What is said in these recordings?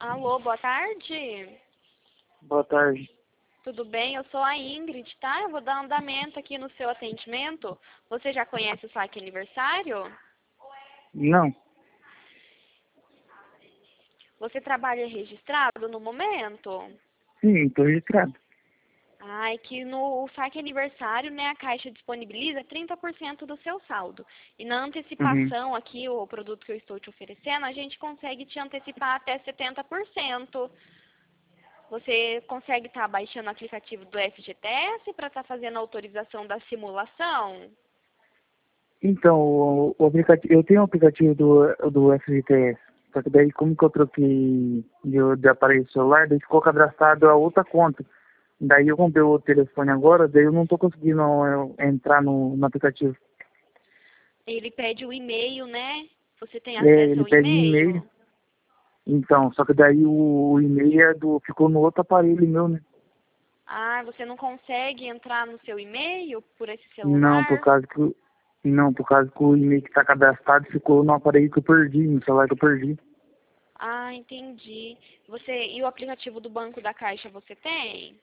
Alô, boa tarde. Boa tarde. Tudo bem? Eu sou a Ingrid, tá? Eu vou dar andamento aqui no seu atendimento. Você já conhece o Saque Aniversário? Não, Você trabalha registrado no momento? sim, estou registrado. É que no Saque Aniversário, né, a Caixa disponibiliza 30% do seu saldo. E na Uhum. antecipação aqui, o produto que eu estou te oferecendo, a gente consegue te antecipar até 70%. Você consegue estar baixando o aplicativo do FGTS para estar fazendo a autorização da simulação? Então, o aplicativo, eu tenho um aplicativo do FGTS, só que daí como que eu troquei de aparelho celular, daí ficou cadastrado a outra conta. Daí eu comprei o telefone agora, daí eu não estou conseguindo entrar no aplicativo. Ele pede o e-mail, né? Você tem É, acesso ele ao pede e-mail, e-mail? então, só que daí o e-mail ficou no outro aparelho meu, né? Você não consegue entrar no seu e-mail por esse Não, celular? por causa que o e-mail que está cadastrado ficou no aparelho que eu perdi, no celular que eu perdi. Entendi. E o aplicativo do Banco da Caixa você tem?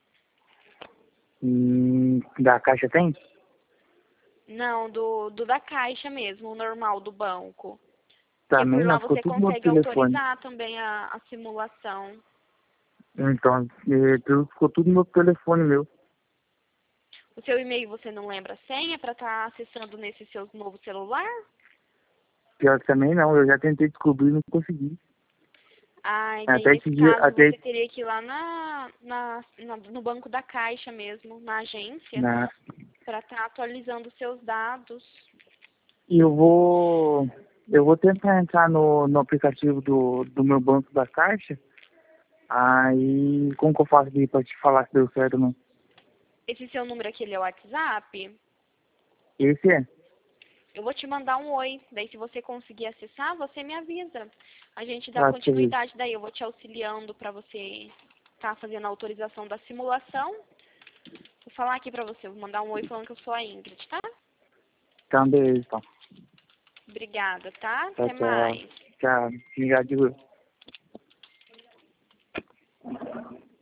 Da Caixa tem? Não, do da Caixa mesmo, o normal do banco. Porque Também por lá não, ficou você tudo no consegue telefone. autorizar também a simulação. Então, ficou tudo no telefone meu. O seu e-mail você não lembra a senha para estar acessando nesse seu novo celular? Pior que também não, eu já tentei descobrir e não consegui. E daí Até nesse esse dia, caso até você teria que ir lá no banco da Caixa mesmo, na agência, na, para estar atualizando os seus dados. e eu vou tentar entrar no aplicativo do meu banco da Caixa. Aí, como que eu faço pra te falar se deu certo ou não? Esse seu número aqui, ele é o WhatsApp? Esse é. Eu vou te mandar um oi. Daí se você conseguir acessar, você me avisa. A gente dá Ah, beleza. continuidade daí. Eu vou te auxiliando para você estar fazendo a autorização da simulação. Vou falar aqui para você. Vou mandar um oi falando que eu sou a Ingrid, tá? Então, beleza, então. Obrigada, tá? Tchau, Até tchau. mais. Tchau. Obrigado.